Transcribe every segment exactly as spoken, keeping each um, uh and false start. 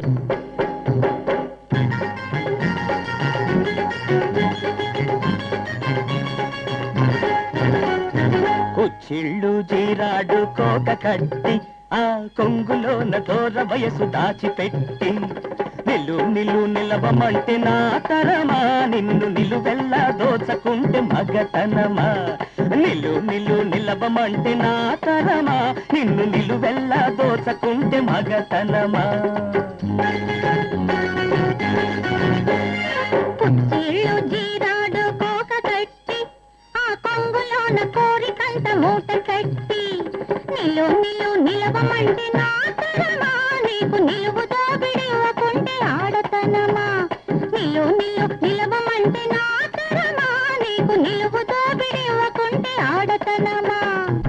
కుచ్చిళ్ళు జీరాడు కోక కట్టి ఆ కొంగులోన దూర వయసు దాచిపెట్టి నిలు నిలు నిలవమంటే నా తరమా నిన్ను నిలువెల్లా దోచకుంటే మగతనమా నిలు నిలు నిలవమంటే నా తరమా నిన్ను నిలువెల్లా దోచకుంటే మగతనమా కుచ్చిళ్ళు జీరాడు కోక కట్టి ఆ కొంగులోన కోరికంత మూట కట్టి నిలు నిలు నిలవమంటే నా తరమా నీకు నిలువుతో విడివకుంటే ఆడతనమా నిలు నిలు నిలవమంటే నా తరమా నీకు నిలువుతో విడివకుంటే ఆడతనమా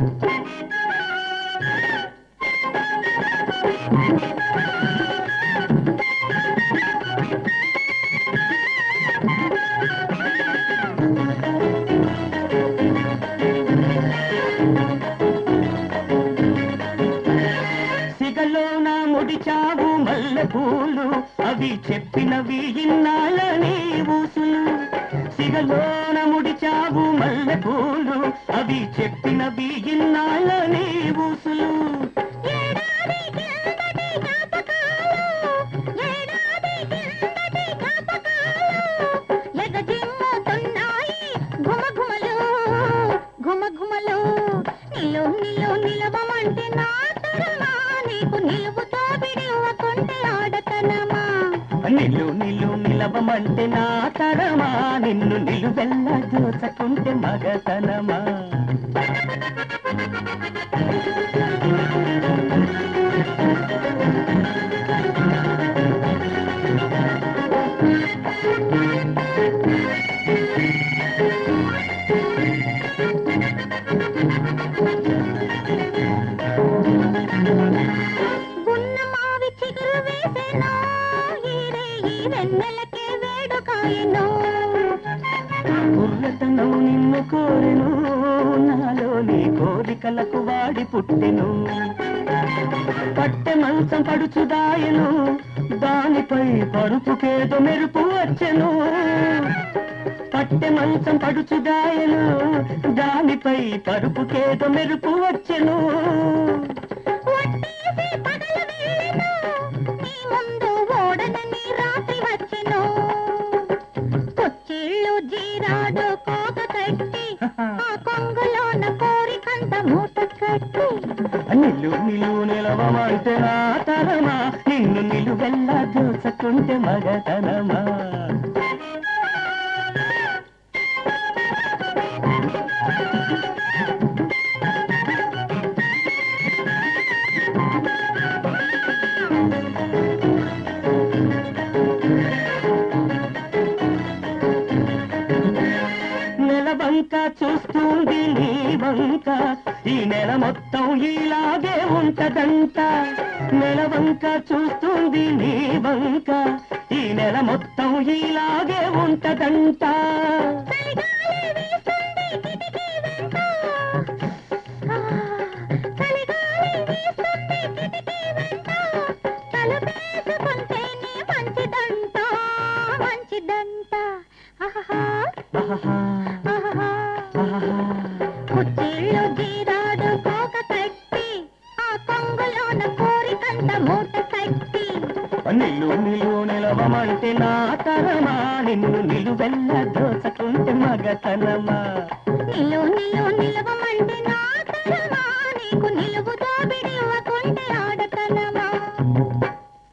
సిగలోన ముడిచావు మల్లె పూలు అవి చెప్పినవి ఇన్నాళ్ళని ఊసులు సిగలోన ముడిచావు మల్లె పూలు అవి చెప్పినవి ఇన్నాళ్ళని ఊసులు నిలు నిలు నిలవమంటే నా తరమా నీకు నిలువుతో విడివకుంటే ఆడతనమా నిలు నిలు నిలవమంటే నా తరమా నిన్ను నిలువెల్లా దోచకుంటే మగతనమా గున్న మావి చిగురు వేసెనో ఈరే ఈ వెన్నెలకే వేడుకాయెనో కుర్రతనం నిన్ను కోరెను నాలోని కోరికలకు వాడి పుట్టెను పట్టె మంచం పడుచుదాయను దానిపై పరుపుకేదో మెరుపు వచ్చెను పట్టె మంచం పడుచుదాయను దానిపై పరుపుకేదో మెరుపు వచ్చెను ముందు ఓడనని రాత్రి వచ్చెను కుచ్చిళ్ళు జీరాడు కోక కట్టి ఆ కొంగులోన కోరికంత మూట కట్టి నిలు నిలు నిలవమంటే నా తరమా నిన్ను నిలువెల్లా దోచకుంటే మగతనమా నెలవంక చూస్తుంది నీ వంక ఈ నెల మొత్తం ఇలాగే ఉంటదంట నెలవంక చూస్తుంది నీ వంక ఈ నెల మొత్తం ఇలాగే ఉంటదంట కుచ్చిళ్ళు జీరాడు కోక కట్టి ఆ కొంగులోన కోరికంత మూట కట్టి నిలు నిలు నిలవమంటే నా తరమా నిన్ను నిలువెల్లా దోచకుంటే మగతనమా నిలు నిలు నిలవమంటే నా